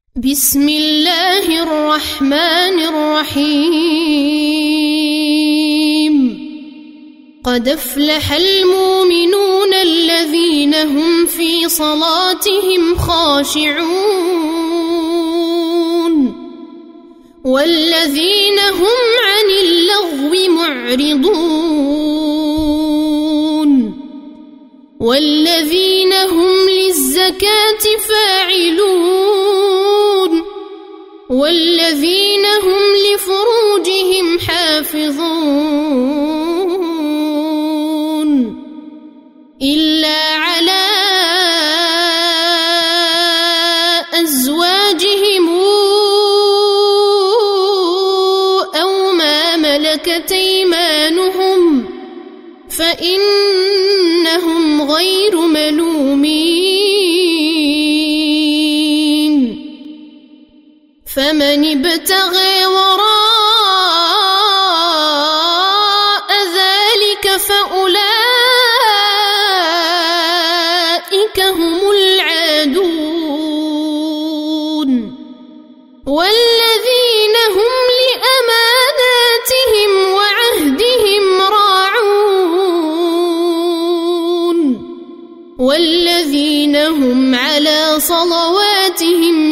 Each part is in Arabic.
بسم الله الرحمن الرحيم قد أفلح المؤمنون الذين هم في صلاتهم خاشعون والذين هم عن اللغو معرضون والذين هم للزكاة فاعلون والذين هم لفروجهم حافظون إلا على أزواجهم أو ما ملكت أيمانهم فإنهم غير ملومين فمن ابتغى وراء ذلك فأولئك هم العادون والذين هم لأماناتهم وعهدهم راعون والذين هم على صلواتهم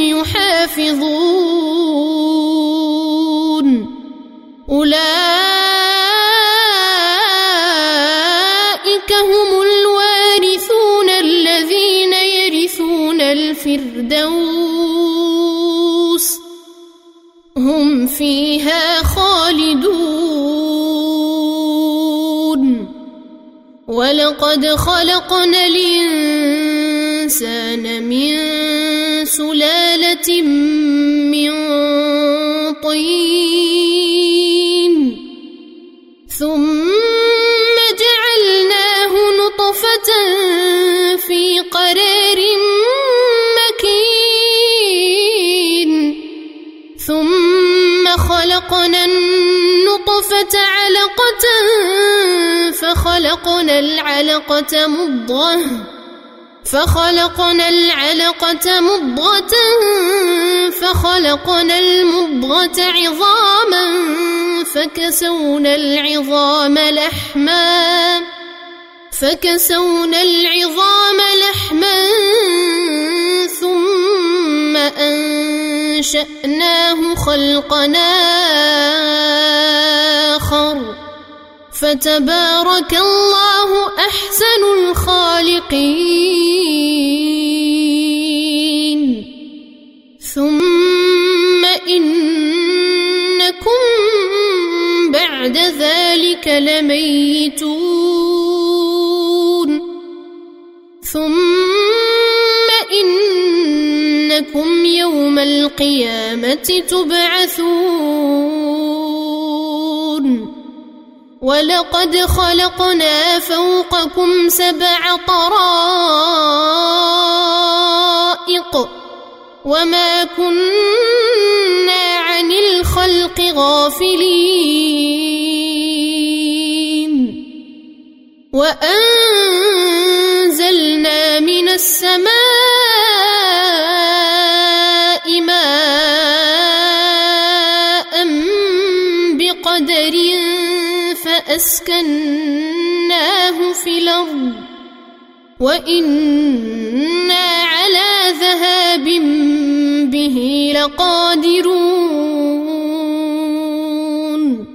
يحافظون أولئك هم الوارثون الذين يرثون الفردوس هم فيها خالدون ولقد خلقنا الإنسان من سلالة من طين ثم جعلناه نطفة في قرار مكين ثم خلقنا النطفة علقة فخلقنا العلقة مضغة فخلقنا المضغة عظاما فكسونا العظام لحما ثم أنشأناه خلقا آخر فتبارك الله أحسن الخالقين ثم إنكم بعد ذلك لميتون ثم إنكم يوم القيامة تبعثون ولقد خلقنا فوقكم 7 طرائق وما كنا عن الخلق غافلين وأنزلنا من السماء ماء بقدر فأسكناه في الأرض وإنا على ذهاب به لقادرون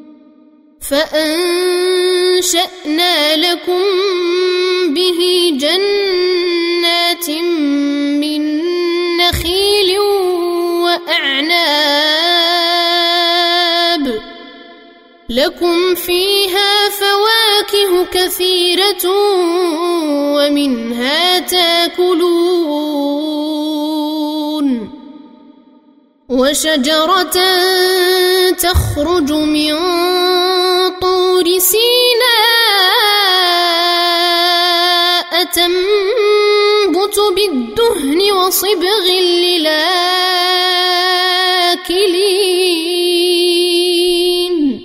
فأنشأنا لكم به جنات من نخيل وأعناب لكم فيها فواكه كثيرة ومنها تاكلون وشجرة تخرج من طور سيناء تنبت بالدهن وصبغ للآكلين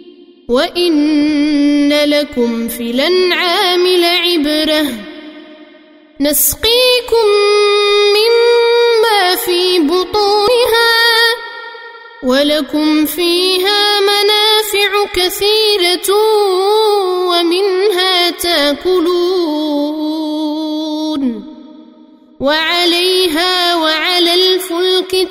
وإن لكم في الأنعام لعبرة نسقيكم مما في بطونها بطونها ولكم فيها منافع كثيرة ومنها تاكلون وعليها وعلى الفلك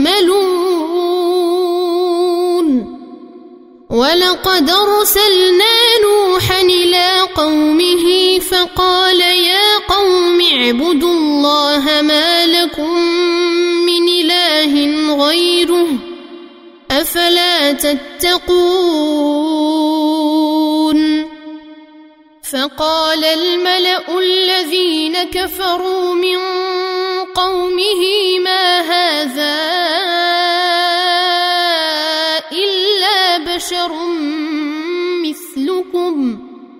تحملون ولقد أرسلنا نوحا إلى قومه فقال يا قوم اعبدوا الله ما لكم من إله غيره أفلا تتقون فقال الملأ الذين كفروا من قومه ما هذا إلا بشر مثلكم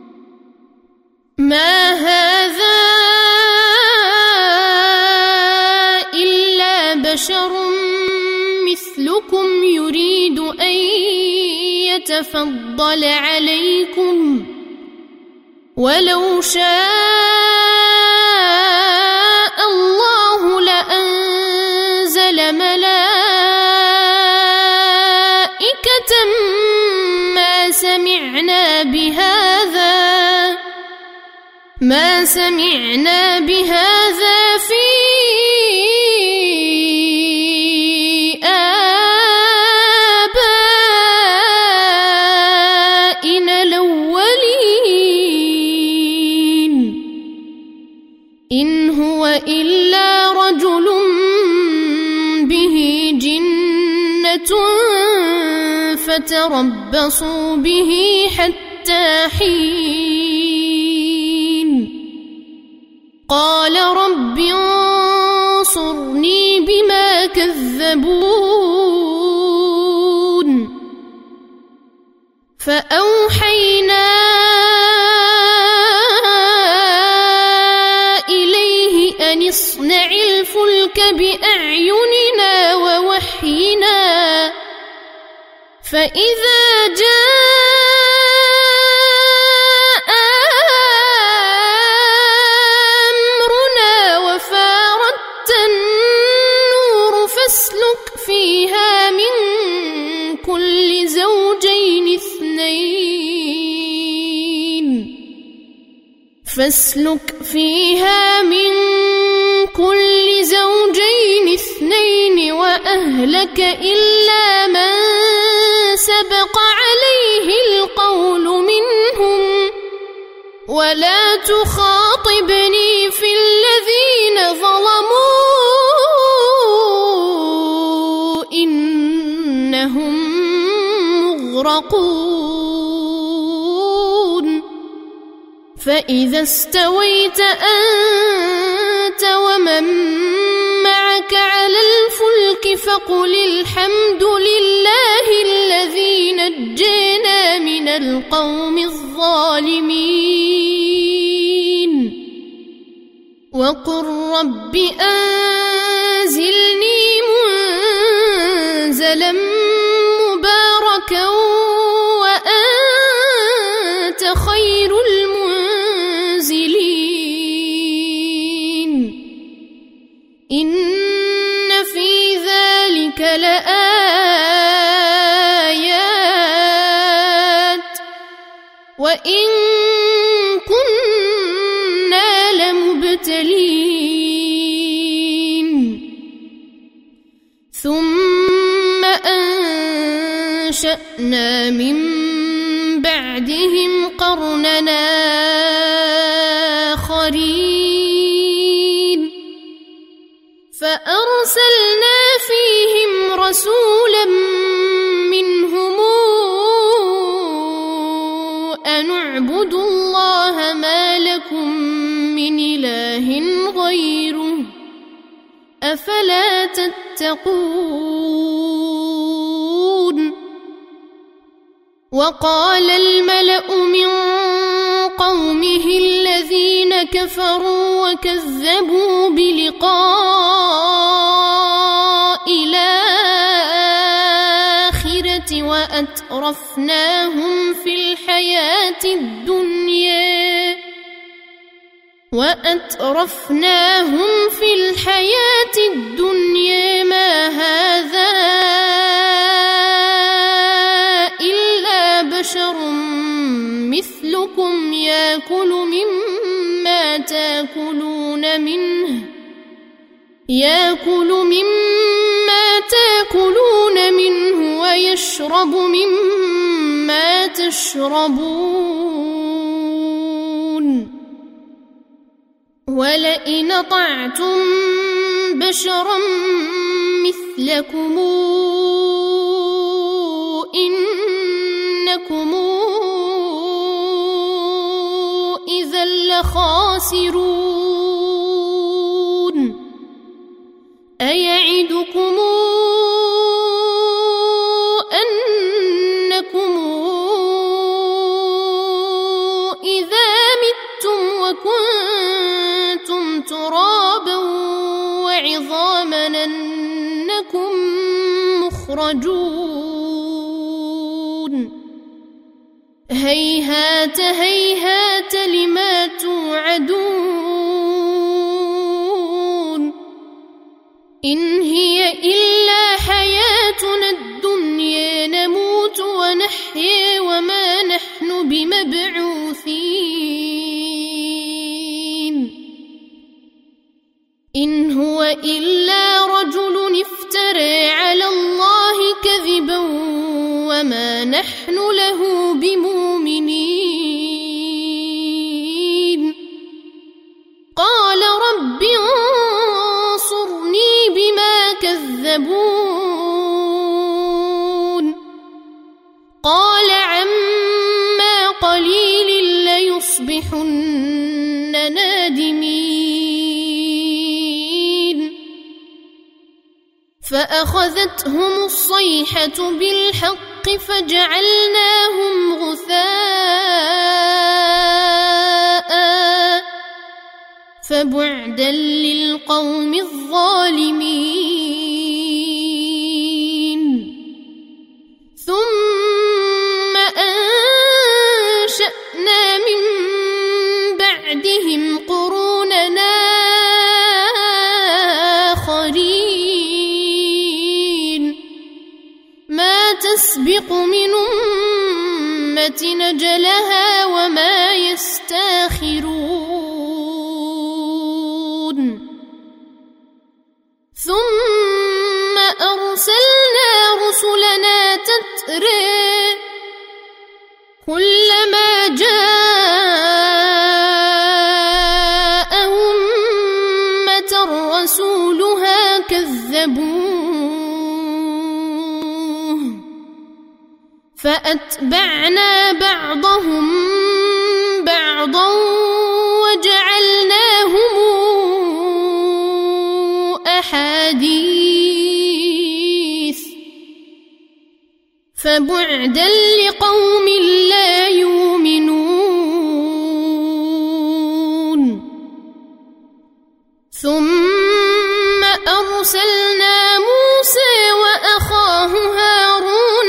يريد أن يتفضل عليكم ولو شاء الله لأنزل ملائكة ما سمعنا بهذا في آبائنا الأولين إن هو إلا رجل به جنة فتربصوا به حتى حين قال رب انصرني بما كذبون فأوحينا إليه أن اصنع الفلك بأعيننا ووحينا فإذا جاء أمرنا وفاردت النور فاسلك فيها من كل زوجين اثنين وأهلك إلا من سبق عليه القول منهم ولا تخاطبني في الذين ظلموا إنهم مغرقون فإذا استويت أنت ومن معك على الفلك فقل الحمد لله الذي نجينا من القوم الظالمين وقل رب أنزلني منزلا مباركا وأنت خير المنزلين إن في ذلك لآيات وإن كنا لمبتلين ثم أنشأنا من بعدهم قرننا آخرين فأرسلنا فيهم رسولا منهم أن اعبدوا الله ما لكم من إله غيره أفلا تتقون وقال الملأ من قومه الذين كفروا وكذبوا بلقاء الآخرة وأترفناهم في الحياة الدنيا ما يأكل مما تأكلون منه ويشرب مما تشربون ولئن أطعتم بشرا مثلكم إنكم إذا لخاسرون أيعدكم أنكم إذا متم وكنتم ترابا وعظاما أنكم مخرجون هيهات هيهات لما توعدون إن هي إلا حياتنا الدنيا نموت ونحيا وما نحن بمبعوثين إن هو إلا رجل افترى على الله كذبا وما نحن له بمؤمنين قال رب انصرني بما كذبون قال عما قليل ليصبحن نادمين فأخذتهم الصيحة بالحق فجعلناهم غثاء فبعدا للقوم الظالمين ثم أنشأنا من بعدهم قروننا آخرين ما تسبق من أمة أجلها وما يستاخرون ثم أرسلنا رسلنا تترى كلما جاء أمة رسولها كذبوه فأتبعنا بعضهم بعضا وجعلناهم أحاديث فبعدا لقوم لا يؤمنون ثم أرسلنا موسى وأخاه هارون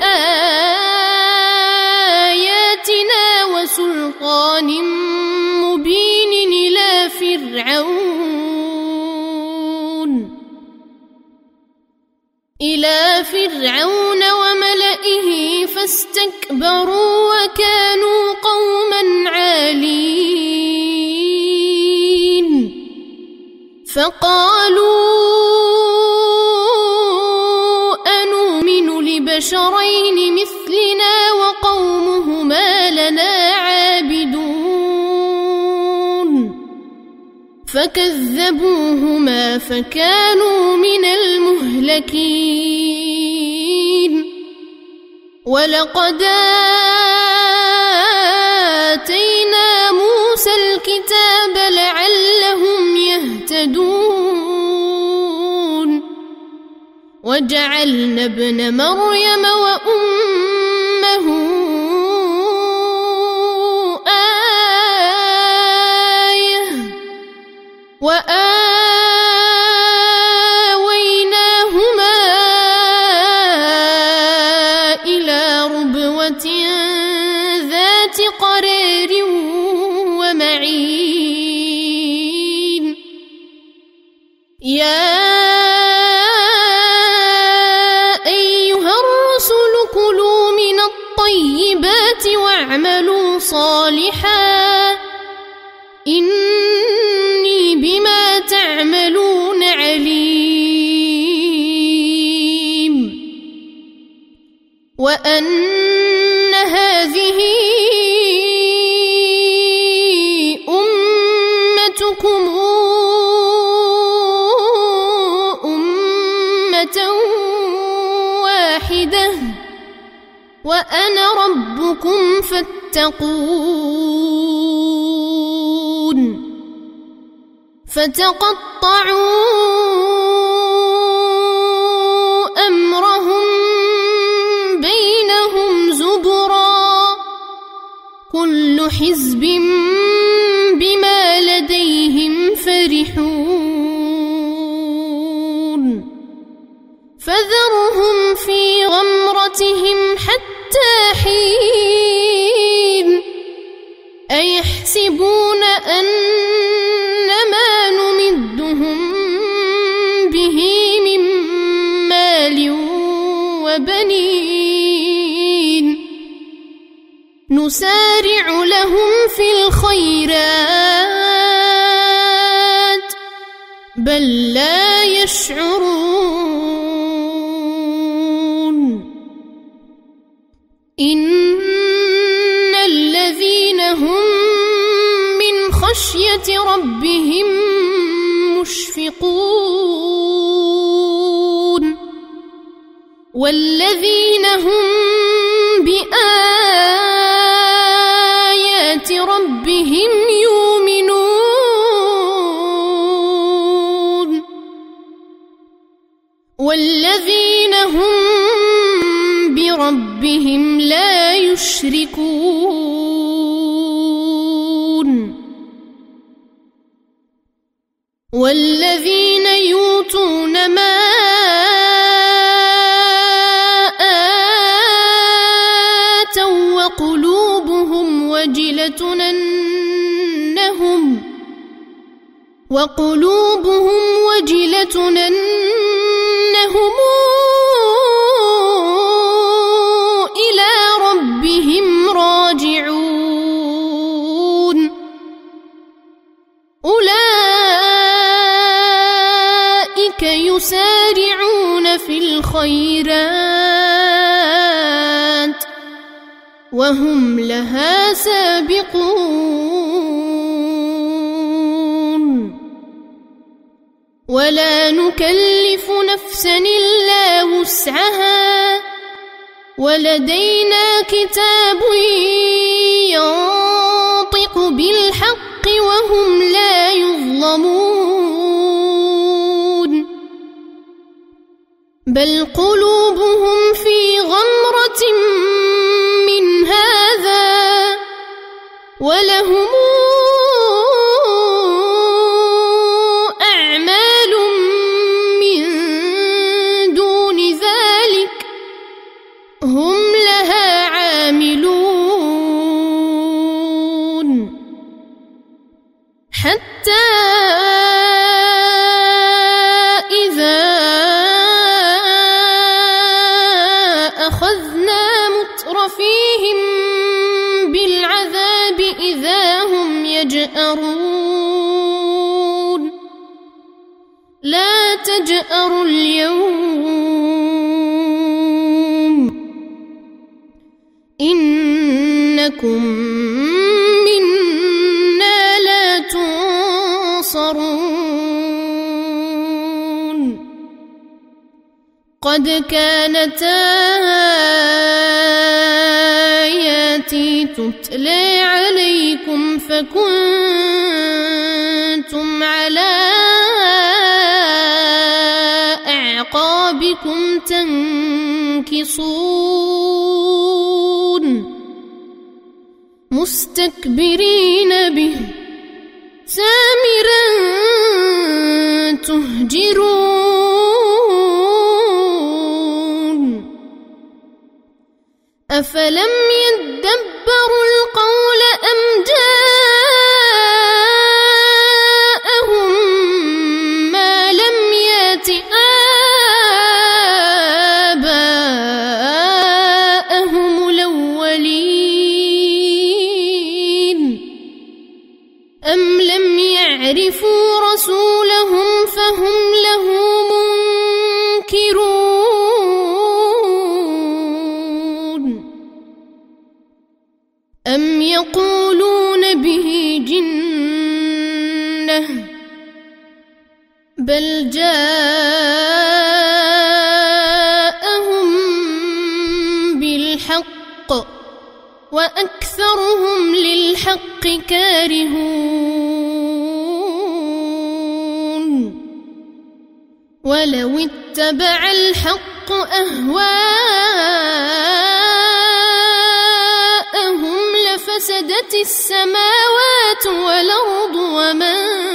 بآياتنا وسلطان مبين إلى فرعون وملئه فاستكبروا وكانوا قوما عالين فقالوا أنؤمن لبشرين مثلنا وقومهما لنا عابدون فكذبوهما فكانوا من المهلكين ولقد آتينا موسى الكتاب لعلهم يهتدون وجعلنا ابن مريم وأمه آية وآويناهما إلى ربوة ذات قرار ومعين يا أيها الرسل كلوا من الطيبات واعملوا صالحا إني بما وأن هذه أمتكم أمة واحدة وأنا ربكم فاتقون فتقطعوا أمرهم بينهم زبرا كل حزب بما لديهم فرحون فذرهم في غمرتهم حتى حين أيحسبون أن ما نمدهم به من مال وبنين نسارع لهم في الخيرات بل لا يشعرون إن الذين هم من خشية ربهم مشفقون والذين هم بآيات ربهم يؤمنون والذين هم بربهم لا يشركون والذين يؤتون ما آتوا وقلوبهم وجلة أنهم إلى ربهم راجعون أولئك يسارعون في الخيرات وهم لها سابقون ولا نكلف نفسا إلا وسعها ولدينا كتاب ينطق بالحق وهم لا يظلمون بل قلوبهم في غمرة من هذا ولهم أعمال من دون ذلك هم لها عاملون حتى إذا أخذنا مترفيهم بالعذاب إذا هم يجأرون لا تجأروا اليوم إنكم منا لا تنصرون قد كانت آياتي تتلى عليكم فكنتم على أعقابكم تنكصون مستكبرين به سامرا تهجرون أفلم يدبروا القول أم جاءهم ما لم يأت آباءهم الأولين أم لم يعرفوا رسولهم فهم له منكرون أم يقولون به جنة بل جاءهم بالحق وأكثرهم للحق كارهون ولو اتبع الحق أهواءهم لفسدت السماوات والأرض ومن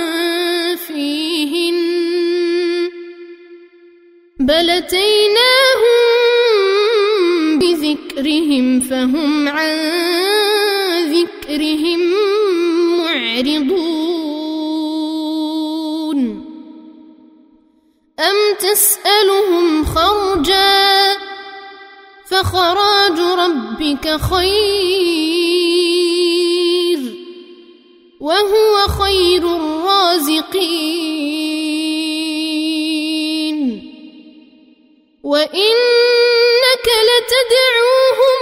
فيهن بل أتيناهم بذكرهم فهم عن ذكرهم معرضون أم تسألهم خرجا فخراج ربك خير وهو خير الرازقين وإنك لتدعوهم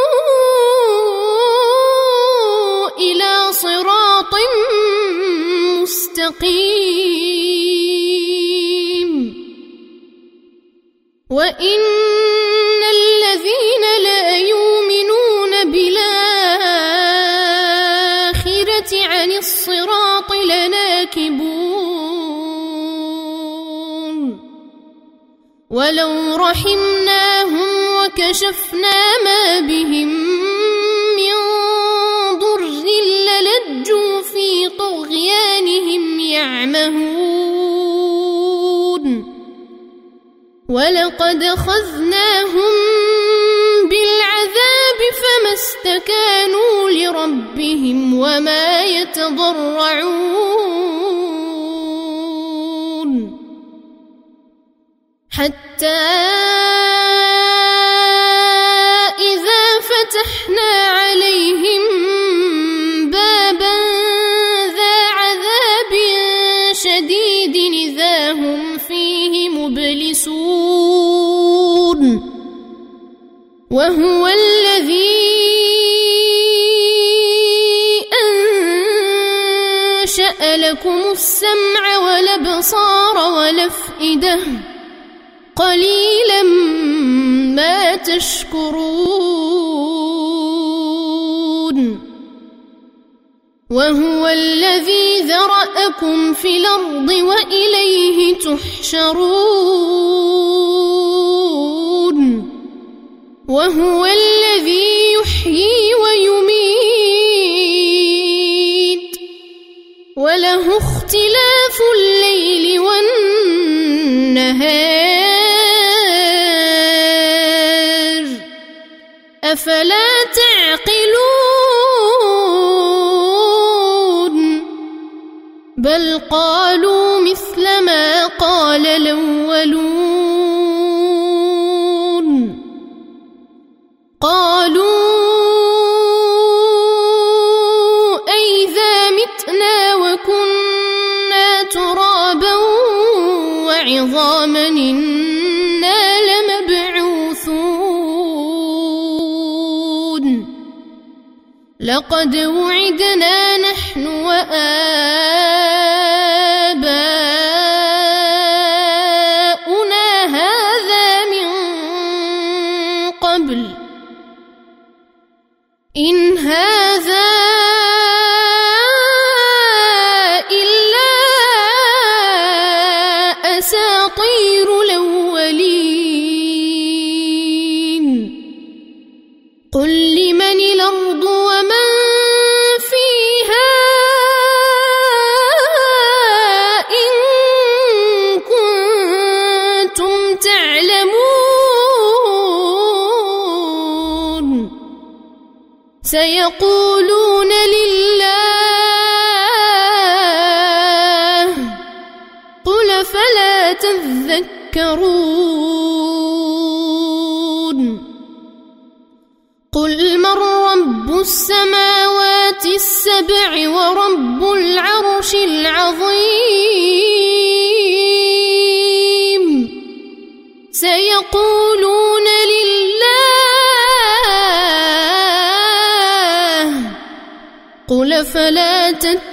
إلى صراط مستقيم وإن الذين لا يؤمنون بالآخرة عن الصراط لناكبون ولو رحمناهم وكشفنا ما بهم من ضر للجوا في طغيانهم يعمهون ولقد أخذناهم بالعذاب فما استكانوا لربهم وما يتضرعون حتى إذا فتحنا عليهم بابا ذا عذاب شديد إذا هم فيه مبلسون وهو الذي أنشأ لكم السمع والأبصار والأفئدة قليلا ما تشكرون وهو الذي ذرأكم في الأرض وإليه تحشرون وهو الذي يحيي ويميت وله اختلاف الليل والنهار أفلا تعقلون بل قالوا مثل ما قال الأولون قالوا أئذا متنا وكنا ترابا وعظاما إنا لمبعوثون لقد وعدنا نحن وآباؤنا هذا من قبل إن هذا إلا أساطير الأولين قل لمن الأرض ومن فيها إن كنتم تعلمون سيقولون لله قل فلا تذكرون قل من رب السماوات السبع ورب العرش العظيم سيقولون لله قل فلا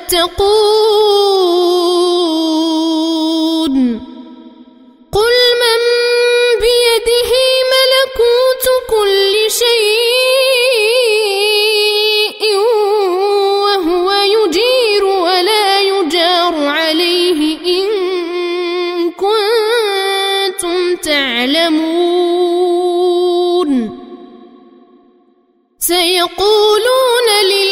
تتقون قل من بيده ملكوت كل شيء وهو يجير ولا يجار عليه إن كنتم تعلمون سيقولون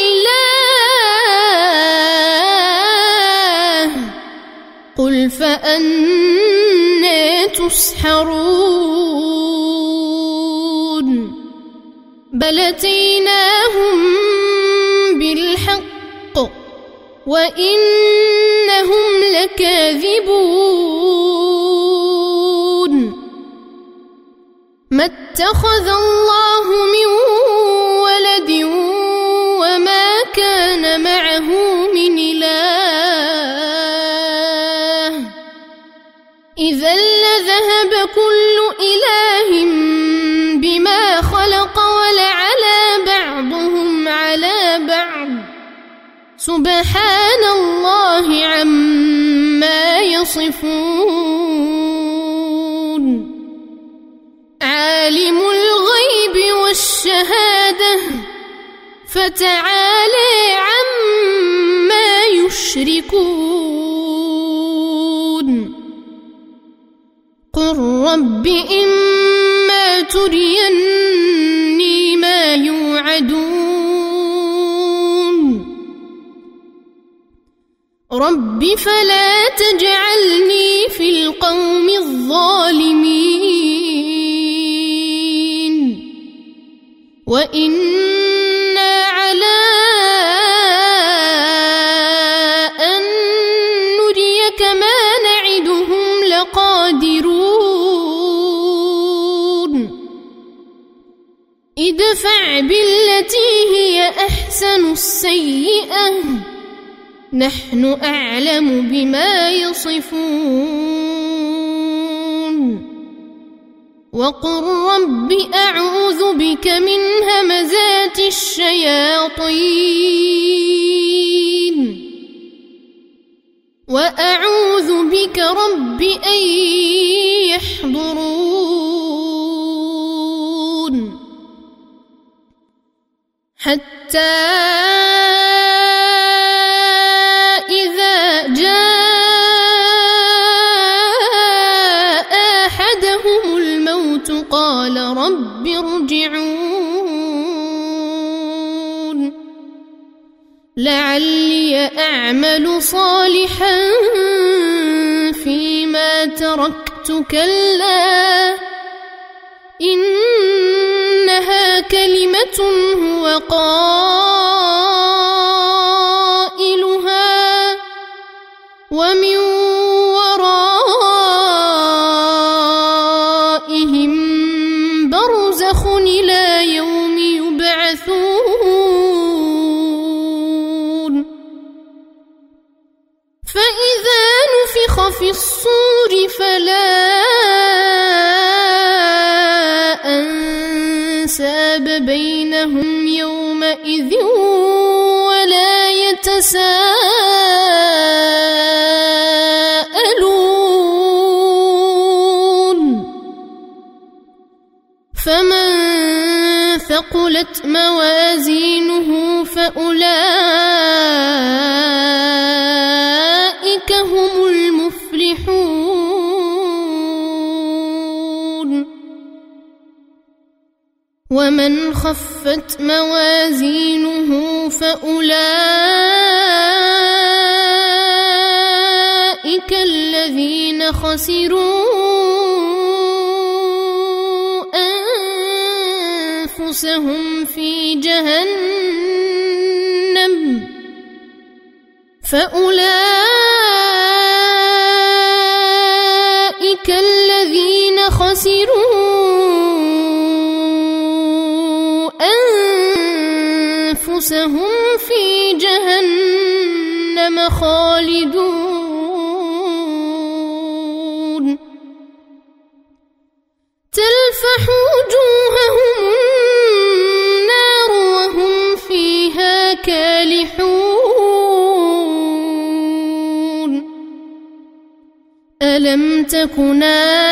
لله قل فأنى تسحرون بل أتيناهم بالحق وإنهم لكاذبون ما اتخذ الله من ولد وما كان معه من إله إذا لذهب كل إله بما خلق ولعلى بعضهم على بعض سبحان الله عما يصفون عالم الغيب والشهادة فتعالى عما يشركون قل رب إما تريني ما يوعدون رب فلا تجعلني في القوم الظالمين وإنا على أن نريك ما نعدهم لقادرون ادفع بالتي هي أحسن السيئة نحن أعلم بما يصفون وقل رب أعوذ بك من همزات الشياطين وأعوذ بك رب أن يحضرون حتى إذا جاء أحدهم الموت قال رب ارجعون لعلي أعمل صالحا فيما تركت كلا إنها كلمة هو قائلها ومن ورائهم برزخ إلى يوم يبعثون فإذا نفخ في الصور فلا أنساب بينهم يومئذ ولا يتساءلون فمن ثقلت موازينه فأولئك هم المفلحون ومن خفت موازينه فأولئك الذين خسروا أنفسهم في جهنم فأولئك الذين خسروا أنفسهم في جهنم خالدون تلفح وجوههم النار وهم فيها كالحون ألم تكن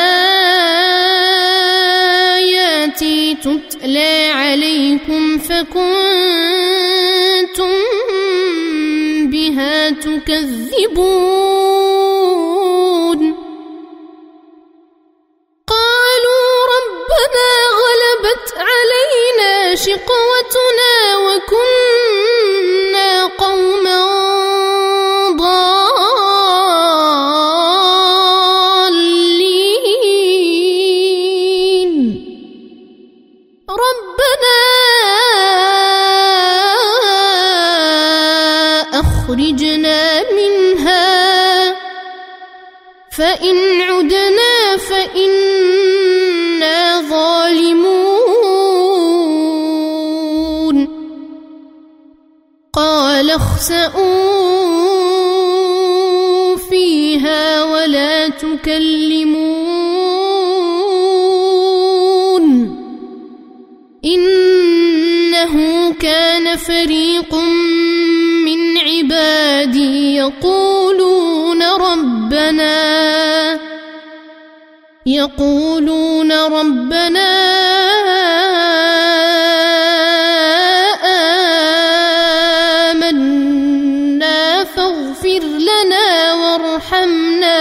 آياتي تتلى عليكم فكنتم بها تكذبون قالوا ربنا غلبت علينا شقوتنا وكنا قوما ضالين ربنا أخرجنا منها فإن عدنا فإنا ظالمون قال اخسئوا فيها ولا تكلمون إنه كان فريق من عبادي يقولون ربنا آمنا فاغفر لنا وارحمنا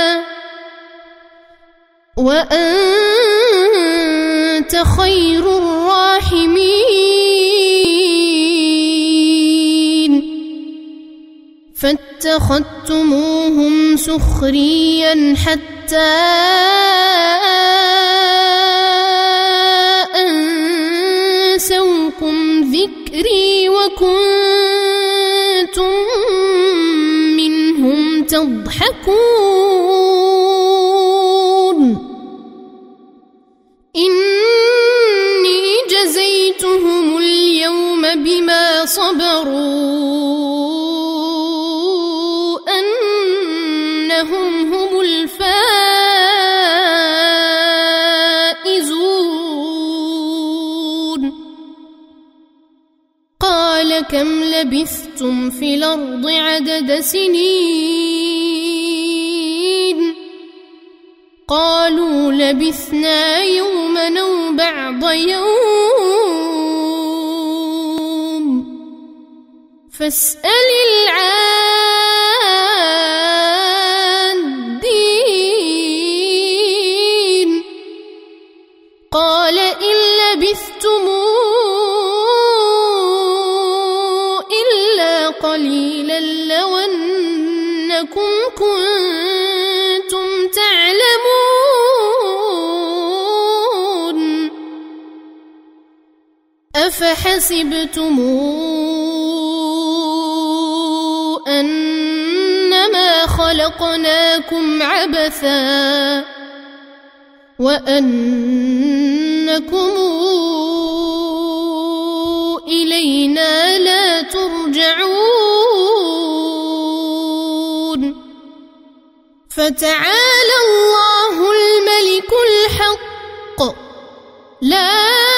وأنت خير الراحمين فاتخذتموهم سخريا حتى أنسوكم ذكري وكنتم منهم تضحكون إني جزيتهم اليوم بما صبروا أنهم هم الفائزون قال كم لبثتم في الأرض عدد سنين قالوا لبثنا يوما أو بعض يوم فاسأل العادين قال إن لبثتم إلا قليلا لو أنكم كنتم تعلمون أفحسبتم أنما خلقناكم عبثا وأنكم إلينا لا ترجعون فتعالى الله الملك الحق لا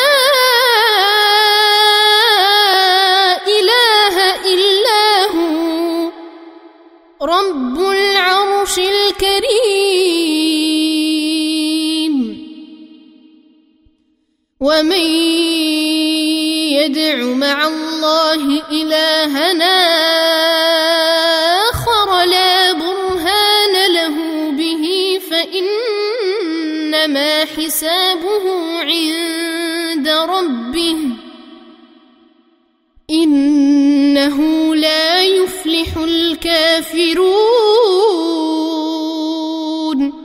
إله إلا هو رب العرش الكريم ومن يدع مع الله إلهنا آخر لا برهان له به فإنما حسابه عند ربه إنه لا يفلح الكافرون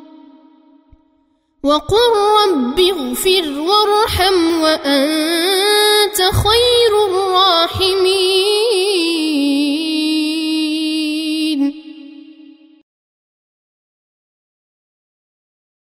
وقل رب اغفر وارحم وأنت خير الراحمين